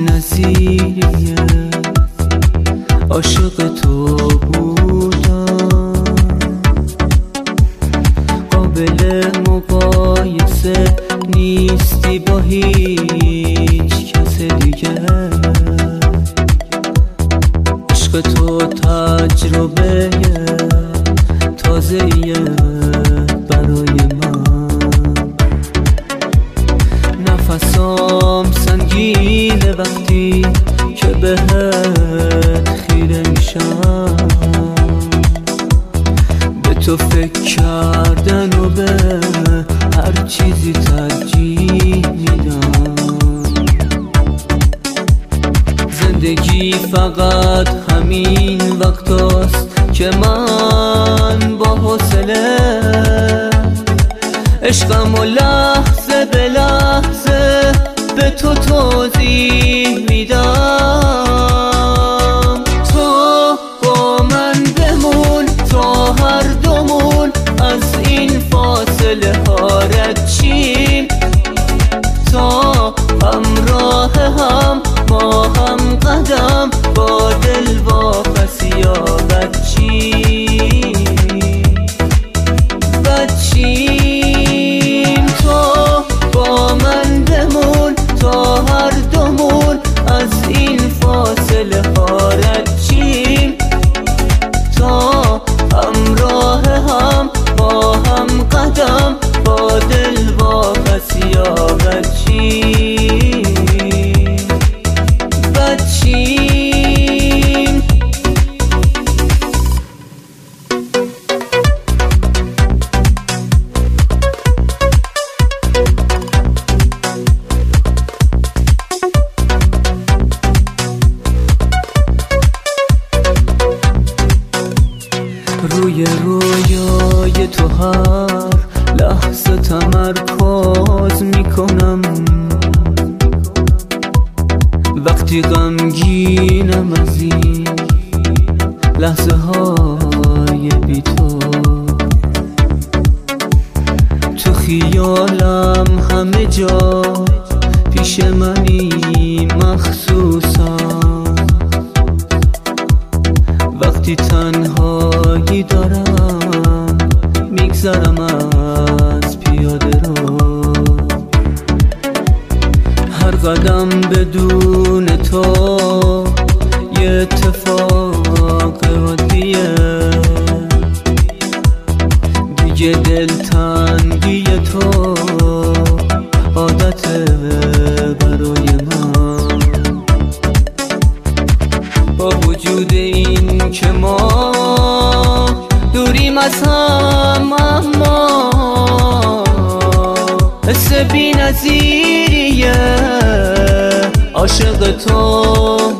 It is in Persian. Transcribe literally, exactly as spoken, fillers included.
نظیریه، عاشق تو بودم، قابل مقایسه نیستی با هیچ کس دیگه. عشق تو تجربه تازه‌ایه برای من، نفسام سنگینه وقتی که بهت خیره میشم، به تو فکر کردن و به هر چیزی ترجیح میدم. زندگی فقط همین وقتاست که من با حوصله عشقم و لحظه به لحظه به تو توضیح میدم. تو با من بمون تا هر دومون از این فاصله ها رد شیم، تا همراه هم ما هم قدم با دل واپس یابد چیم بچیم. تو با من بمون تا هر دومون از این فاصله ها رد شیم، تا همراه هم با هم قدم با دل واپس یابد چیم بچیم. روی رویای تو هر لحظه تمرکز میکنم، وقتی غمگینم از این لحظه های بی تو. تو خیالم همه جا پیش منی مخصوصا، وقتی تنهایی دارم میگذرم از پیاده رو. هر قدم بدون تو یه اتفاق عادیه، دیگه دلتنگی تو عادته برای من. با وجود این که ما دوریم از هم، اما حس بی نظیریه عاشق تو